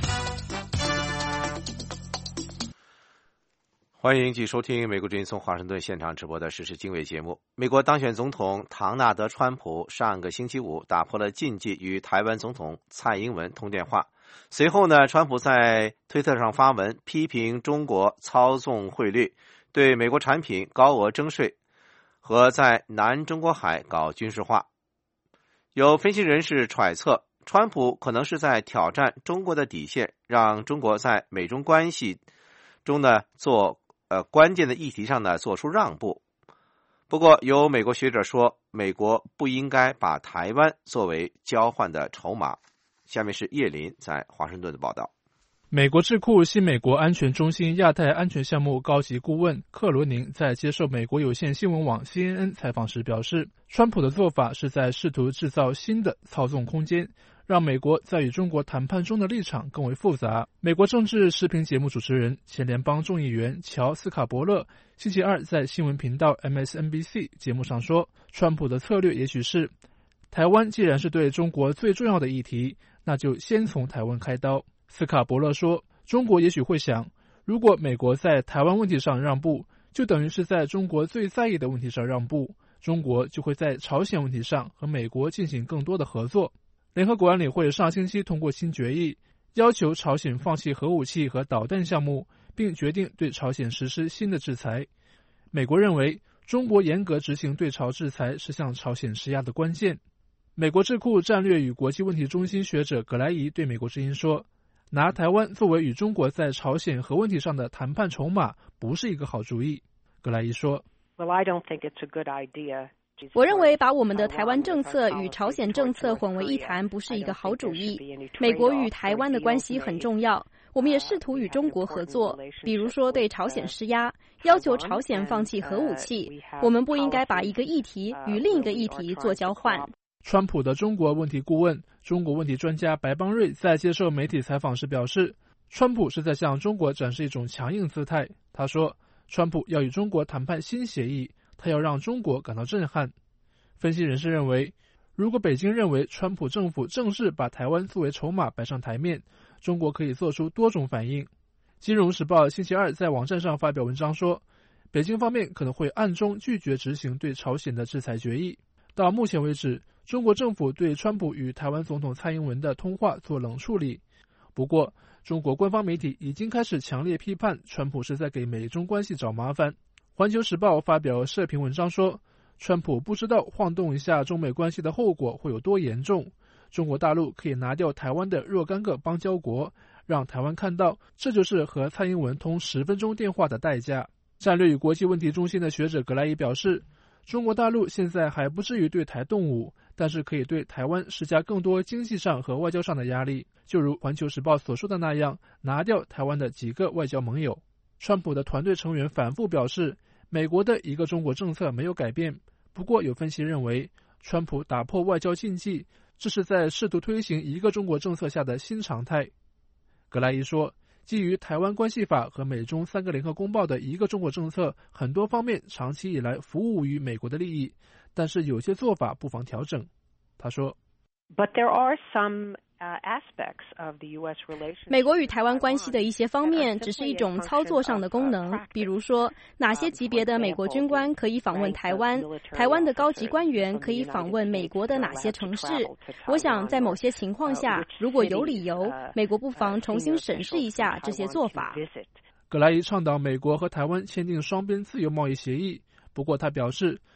欢迎继续收听美国之音从华盛顿现场直播的时事经纬节目。美国当选总统唐纳德·川普上个星期五打破了禁忌，与台湾总统蔡英文通电话。随后呢，川普在推特上发文批评中国操纵汇率，对美国产品高额征税和在南中国海搞军事化。有分析人士揣测，川普可能是在挑战中国的底线，让中国在美中关系中呢做关键的议题上呢做出让步。不过有美国学者说，美国不应该把台湾作为交换的筹码。下面是叶林在华盛顿的报道。 美国智库新美国安全中心亚太安全项目高级顾问克罗宁在接受美国有线新闻网 CNN 采访时表示，川普的做法是在试图制造新的操纵空间，让美国在与中国谈判中的立场更为复杂。美国政治视频节目主持人、前联邦众议员乔·斯卡伯勒星期二在新闻频道 MSNBC 节目上说，川普的策略也许是，台湾既然是对中国最重要的议题，那就先从台湾开刀。斯卡伯勒说，中国也许会想，如果美国在台湾问题上让步，就等于是在中国最在意的问题上让步，中国就会在朝鲜问题上和美国进行更多的合作。联合国安理会上星期通过新决议，要求朝鲜放弃核武器和导弹项目，并决定对朝鲜实施新的制裁。美国认为，中国严格执行对朝制裁是向朝鲜施压的关键。美国智库战略与国际问题中心学者葛莱仪对美国之音说，拿台湾作为与中国在朝鲜核问题上的谈判筹码不是一个好主意。葛莱仪说， Well, I don't think it's a good idea. 我认为把我们的台湾政策与朝鲜政策混为一谈不是一个好主意。美国与台湾的关系很重要，我们也试图与中国合作，比如说对朝鲜施压，要求朝鲜放弃核武器。我们不应该把一个议题与另一个议题做交换。 川普的中国问题顾问、中国问题专家白邦瑞在接受媒体采访时表示，川普是在向中国展示一种强硬姿态。他说，川普要与中国谈判新协议，他要让中国感到震撼。分析人士认为，如果北京认为川普政府正式把台湾作为筹码摆上台面，中国可以做出多种反应。金融时报星期二在网站上发表文章说，北京方面可能会暗中拒绝执行对朝鲜的制裁决议。到目前为止，中国政府对川普与台湾总统蔡英文的通话做冷处理。不过，中国官方媒体已经开始强烈批判川普是在给美中关系找麻烦。环球时报发表社评文章说，川普不知道晃动一下中美关系的后果会有多严重，中国大陆可以拿掉台湾的若干个邦交国，让台湾看到这就是和蔡英文通10分钟电话的代价。战略与国际问题中心的学者格莱伊表示，中国大陆现在还不至于对台动武，但是可以对台湾施加更多经济上和外交上的压力，就如环球时报所说的那样，拿掉台湾的几个外交盟友。川普的团队成员反复表示，美国的一个中国政策没有改变，不过有分析认为，川普打破外交禁忌，这是在试图推行一个中国政策下的新常态。格莱伊说，基于台湾关系法和美中3个联合公报的一个中国政策，很多方面长期以来服务于美国的利益，但是有些做法不妨调整。他说， But there are some aspects of the U.S. relations. 美国与台湾关系的一些方面只是一种操作上的功能，比如说哪些级别的美国军官可以访问台湾，台湾的高级官员可以访问美国的哪些城市。我想在某些情况下，如果有理由，美国不妨重新审视一下这些做法。 葛莱伊倡导美国和台湾签订双边自由贸易协议，不过他表示，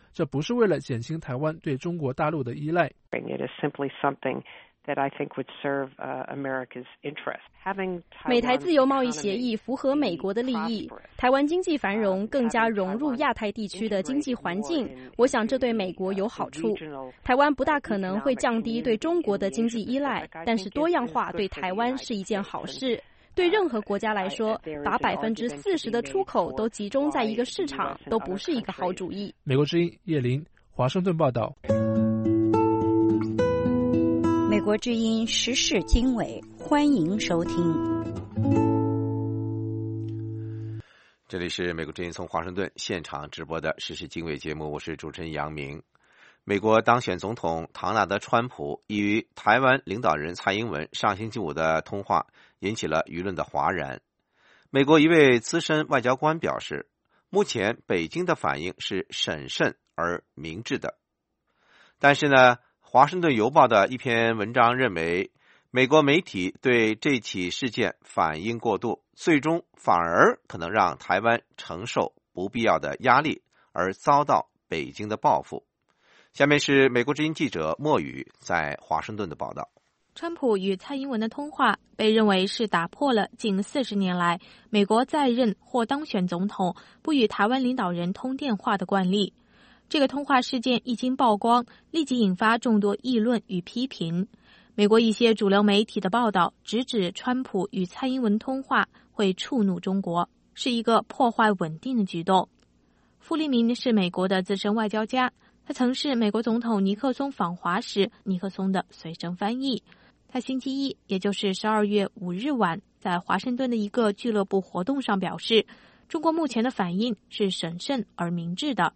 这不是为了减轻台湾对中国大陆的依赖。 美台自由贸易协议符合美国的利益，台湾经济繁荣更加融入亚太地区的经济环境，我想这对美国有好处。台湾不大可能会降低对中国的经济依赖，但是多样化对台湾是一件好事。对任何国家来说，把40%的出口都集中在一个市场，都不是一个好主意。 美国之音叶琳，华盛顿报道。 美国之音时事经纬，欢迎收听。 这里是美国之音从华盛顿现场直播的时事经纬节目，我是主持人杨明。美国当选总统唐纳德·川普与台湾领导人蔡英文上星期五的通话引起了舆论的哗然。美国一位资深外交官表示，目前北京的反应是审慎而明智的。但是呢，华盛顿邮报的一篇文章认为，美国媒体对这起事件反应过度，最终反而可能让台湾承受不必要的压力，而遭到北京的报复。下面是美国之音记者莫宇在华盛顿的报道。 川普与蔡英文的通话被认为是打破了近40年来美国在任或当选总统不与台湾领导人通电话的惯例。这个通话事件一经曝光，立即引发众多议论与批评。美国一些主流媒体的报道直指川普与蔡英文通话会触怒中国，是一个破坏稳定的举动。傅立明是美国的资深外交家，他曾是美国总统尼克松访华时尼克松的随身翻译。他星期一，也就是12月5日晚，在华盛顿的一个俱乐部活动上表示，中国目前的反应是审慎而明智的。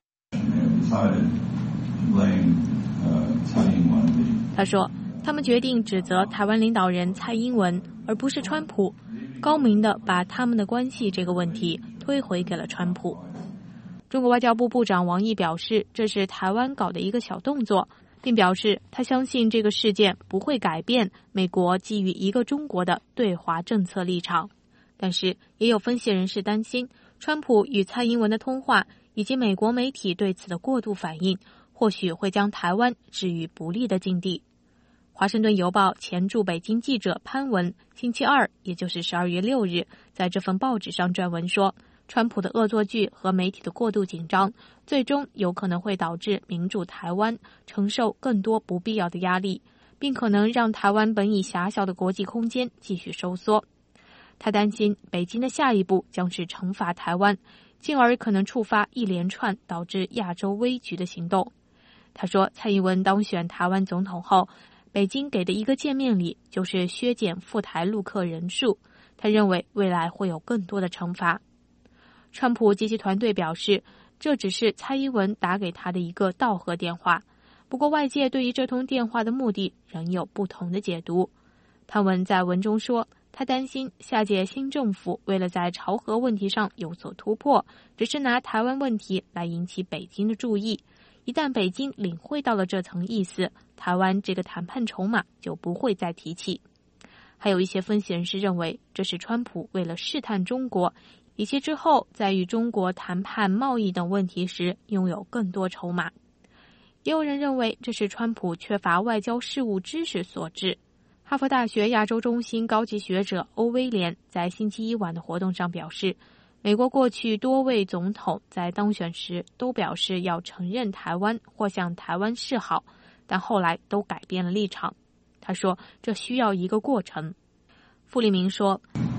他说，他们决定指责台湾领导人蔡英文，而不是川普，高明地把他们的关系这个问题推回给了川普。中国外交部部长王毅表示，这是台湾搞的一个小动作，并表示他相信这个事件不会改变美国基于一个中国的对华政策立场。但是也有分析人士担心，川普与蔡英文的通话以及美国媒体对此的过度反应，或许会将台湾置于不利的境地。华盛顿邮报前驻北京记者潘文星期二，也就是12月6日，在这份报纸上撰文说，川普的恶作剧和媒体的过度紧张，最终有可能会导致民主台湾承受更多不必要的压力，并可能让台湾本已狭小的国际空间继续收缩。他担心北京的下一步将是惩罚台湾，进而可能触发一连串导致亚洲危局的行动。他说，蔡英文当选台湾总统后，北京给的一个见面礼就是削减赴台陆客人数，他认为未来会有更多的惩罚。川普及其团队表示，这只是蔡英文打给他的一个道贺电话，不过外界对于这通电话的目的仍有不同的解读。潘文在文中说，他担心下届新政府为了在朝核问题上有所突破，只是拿台湾问题来引起北京的注意。一旦北京领会到了这层意思，台湾这个谈判筹码就不会再提起。还有一些分析人士认为，这是川普为了试探中国，以及之后在与中国谈判贸易等问题时拥有更多筹码。也有人认为，这是川普缺乏外交事务知识所致。哈佛大学亚洲中心高级学者欧威廉在星期一晚的活动上表示，美国过去多位总统在当选时都表示要承认台湾或向台湾示好，但后来都改变了立场。他说，这需要一个过程。傅立明说，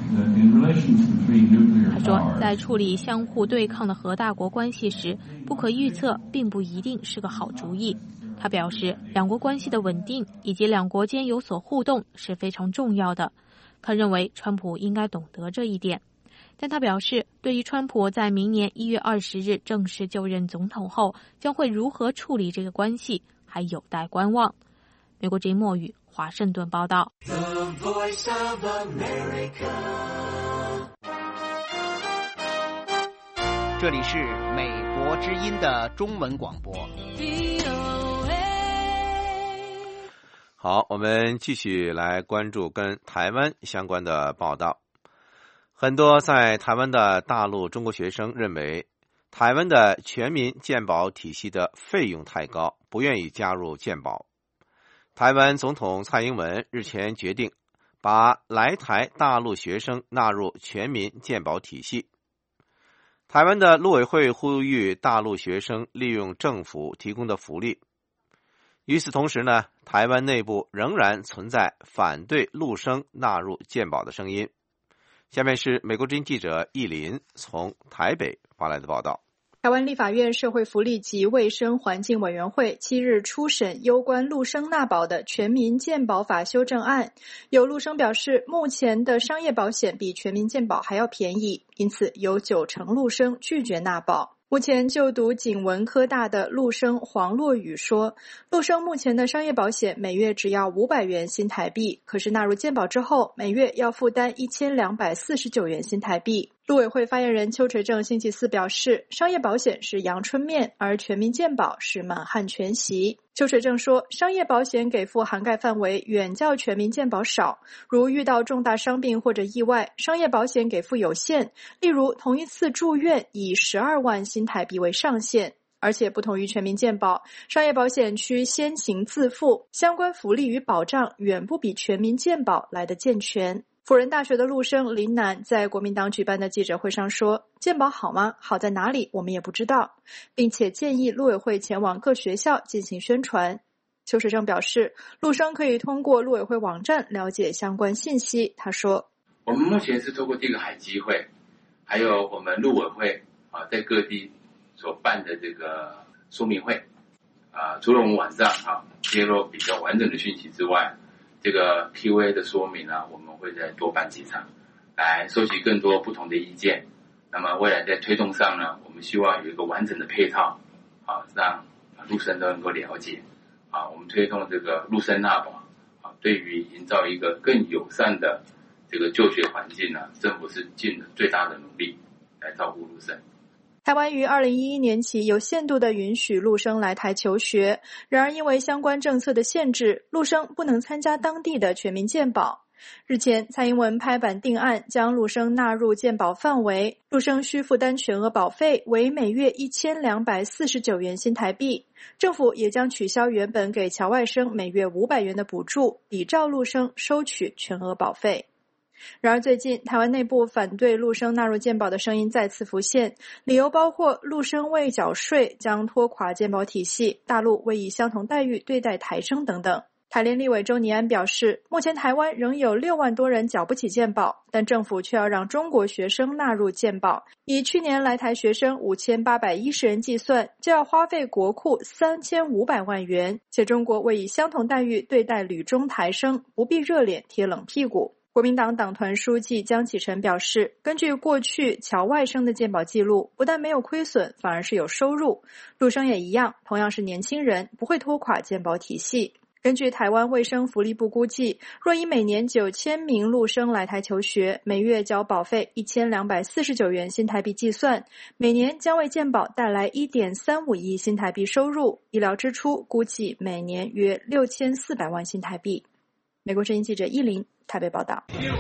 在处理相互对抗的核大国关系时，不可预测并不一定是个好主意。他表示，两国关系的稳定以及两国间有所互动是非常重要的。他认为川普应该懂得这一点。但他表示，对于川普在明年1月20日正式就任总统后将会如何处理这个关系，还有待观望。美国之音莫宇华盛顿报道。 这里是美国之音的中文广播。 好，我们继续来关注跟台湾相关的报道。很多在台湾的大陆中国学生认为， 台湾的全民健保体系的费用太高，不愿意加入健保。台湾总统蔡英文日前决定把来台大陆学生纳入全民健保体系。台湾的陆委会呼吁大陆学生利用政府提供的福利。与此同时呢，台湾内部仍然存在反对陆生纳入健保的声音。下面是美国之音记者易林从台北发来的报道。 台湾立法院社会福利及卫生环境委员会7日初审攸关陆生纳保的全民健保法修正案。有陆生表示，目前的商业保险比全民健保还要便宜，因此有90%陆生拒绝纳保。目前就读景文科大的陆生黄洛宇说，陆生目前的商业保险每月只要500元新台币，可是纳入健保之后，每月要负担1249元新台币。陆委会发言人邱垂正星期四表示，商业保险是阳春面，而全民健保是满汉全席。邱垂正说，商业保险给付涵盖范围远较全民健保少，如遇到重大伤病或者意外，商业保险给付有限，例如同一次住院以12万新台币为上限。而且不同于全民健保，商业保险需先行自付，相关福利与保障远不比全民健保来得健全。辅仁大学的陆生林楠在国民党举办的记者会上说，健保好吗？好在哪里？我们也不知道，并且建议陆委会前往各学校进行宣传。邱垂正表示，陆生可以通过陆委会网站了解相关信息。他说， 我们目前是透过这个海基会，还有我们陆委会在各地所办的这个说明会，除了我们网上揭露比较完整的讯息之外，这个 Q&A 的说明呢，我们会再多办几场，来收集更多不同的意见。那么未来在推动上呢，我们希望有一个完整的配套，让陆生都能够了解。我们推动这个陆生纳保，对于营造一个更友善的这个就学环境呢，政府是尽了最大的努力来照顾陆生。 台湾于2011年起有限度的允许陆生来台求学，然而因为相关政策的限制，陆生不能参加当地的全民健保。日前，蔡英文拍板定案，将陆生纳入健保范围，陆生需负担全额保费为每月1249元新台币。政府也将取消原本给侨外生每月500元的补助，比照陆生收取全额保费。然而最近，台湾内部反对陆生纳入健保的声音再次浮现，理由包括陆生未缴税将拖垮健保体系，大陆未以相同待遇对待台生等等。台联立委周尼安表示，目前台湾仍有6万多人缴不起健保，但政府却要让中国学生纳入健保，以去年来台学生5810人计算，就要花费国库3500万元，且中国未以相同待遇对待旅中台生，不必热脸贴冷屁股。国民党党团书记江启臣表示，根据过去侨外生的健保记录，不但没有亏损，反而是有收入。陆生也一样，同样是年轻人，不会拖垮健保体系。根据台湾卫生福利部估计，若以每年9000名陆生来台求学，每月缴保费1249元新台币计算，每年将为健保带来1.35亿新台币收入，医疗支出估计每年约6400万新台币。美国之音记者依林台北报道。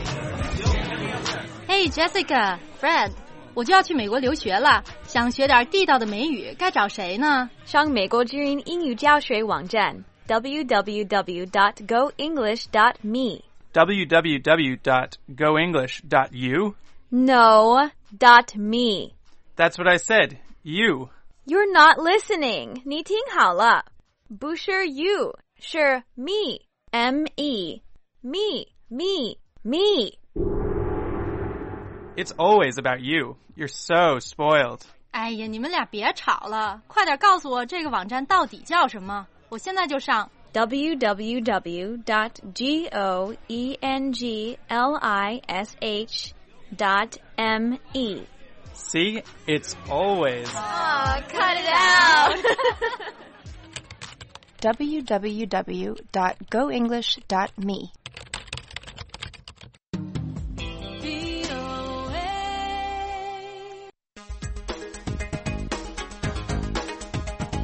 Hey Jessica, Fred， 我就要去美国留学了，想学点地道的美语，该找谁呢？ 上美国之音英语教学网站 www.goenglish.me www.goenglish.you No, .me That's what I said, you You're not listening 你听好了不是 you 是 me M-E Me It's always about you. You're so spoiled. 哎呀，你们俩别吵了，快点告诉我这个网站到底叫什么，我现在就上。 www.goenglish.me See? It's always. Oh, cut it out. www.goenglish.me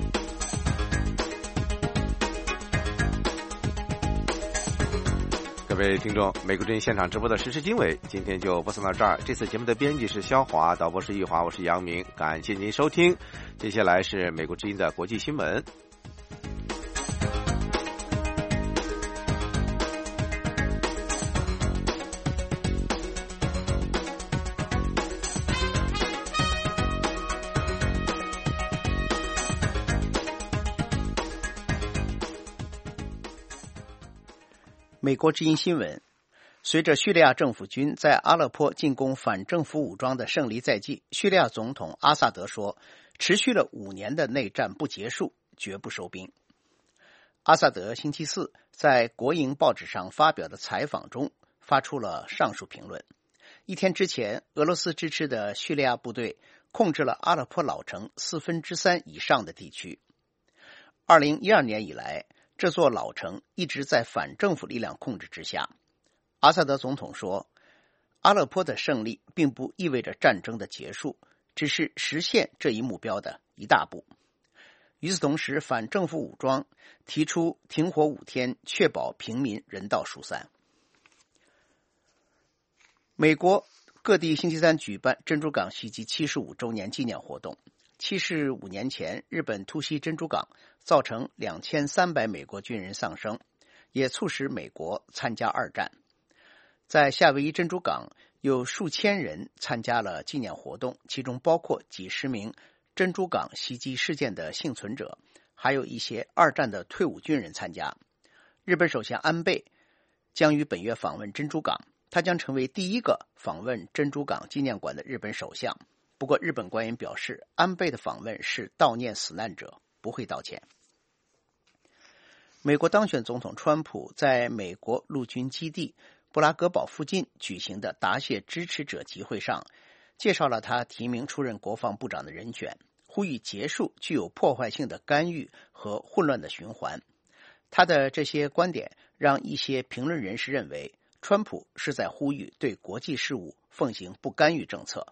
各位听众，美国之音现场直播的时事经纬今天就播送到这儿。这次节目的编辑是肖华，导播是易华，我是杨明，感谢您收听。接下来是美国之音的国际新闻。 美国之音新闻：随着叙利亚政府军在阿勒颇进攻反政府武装的胜利在即，叙利亚总统阿萨德说，持续了5年的内战不结束，绝不收兵。阿萨德星期四在国营报纸上发表的采访中发出了上述评论。一天之前，俄罗斯支持的叙利亚部队控制了阿勒颇老城3/4以上的地区。2012年以来，这座老城一直在反政府力量控制之下。阿萨德总统说，阿勒颇的胜利并不意味着战争的结束，只是实现这一目标的一大步。与此同时，反政府武装提出停火5天，确保平民人道疏散。美国各地星期三举办珍珠港袭击75周年纪念活动。75年前，日本突袭珍珠港，造成2300美国军人丧生，也促使美国参加二战。在夏威夷珍珠港，有数千人参加了纪念活动，其中包括几十名珍珠港袭击事件的幸存者，还有一些二战的退伍军人参加。日本首相安倍将于本月访问珍珠港，他将成为第一个访问珍珠港纪念馆的日本首相。不过，日本官员表示，安倍的访问是悼念死难者，不会道歉。美国当选总统川普在美国陆军基地布拉格堡附近举行的答谢支持者集会上，介绍了他提名出任国防部长的人选，呼吁结束具有破坏性的干预和混乱的循环。他的这些观点让一些评论人士认为，川普是在呼吁对国际事务奉行不干预政策。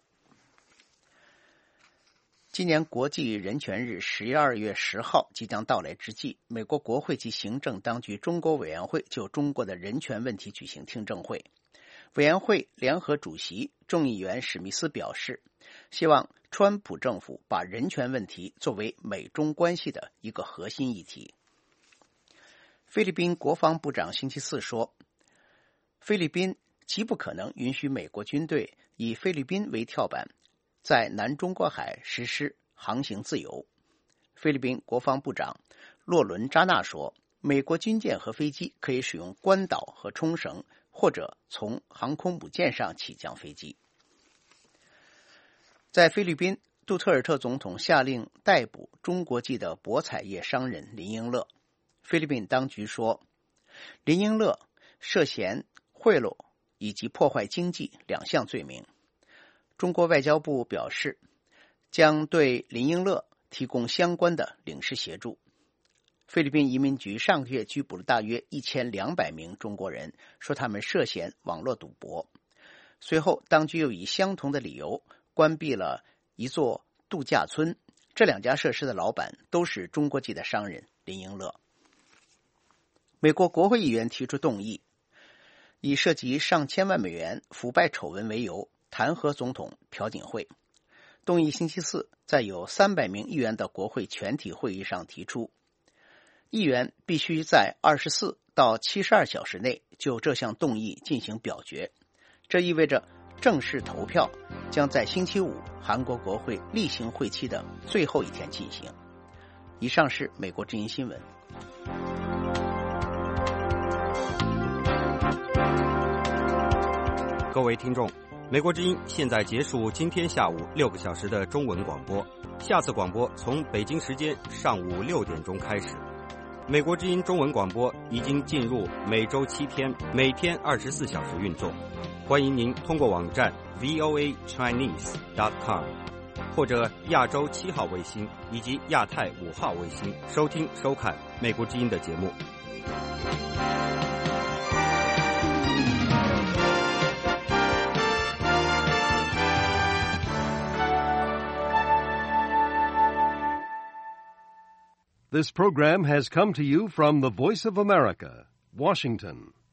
今年国际人权日12月10号即将到来之际，美国国会及行政当局中国委员会就中国的人权问题举行听证会。委员会联合主席众议员史密斯表示，希望川普政府把人权问题作为美中关系的一个核心议题。菲律宾国防部长星期四说，菲律宾极不可能允许美国军队以菲律宾为跳板，在南中国海实施航行自由。菲律宾国防部长洛伦扎纳说，美国军舰和飞机可以使用关岛和冲绳，或者从航空母舰上起降飞机。在菲律宾，杜特尔特总统下令逮捕中国籍的博彩业商人林英乐。菲律宾当局说，林英乐涉嫌贿赂以及破坏经济2项罪名。中国外交部表示，将对林英乐提供相关的领事协助。菲律宾移民局上个月拘捕了大约1200名中国人，说他们涉嫌网络赌博。随后，当局又以相同的理由关闭了一座度假村，这2家设施的老板都是中国籍的商人林英乐。美国国会议员提出动议，以涉及上千万美元腐败丑闻为由弹劾总统朴槿惠。动议星期四在有300名议员的国会全体会议上提出，议员必须在24到72小时内就这项动议进行表决。这意味着正式投票将在星期五韩国国会例行会期的最后一天进行。以上是美国之音新闻。 各位听众，美国之音现在结束今天下午6个小时的中文广播，下次广播从北京时间上午6点钟开始。美国之音中文广播已经进入每周7天，每天24小时运作。欢迎您通过网站 voachinese.com 或者亚洲7号卫星以及亚太5号卫星收听收看美国之音的节目。 This program has come to you from the Voice of America, Washington.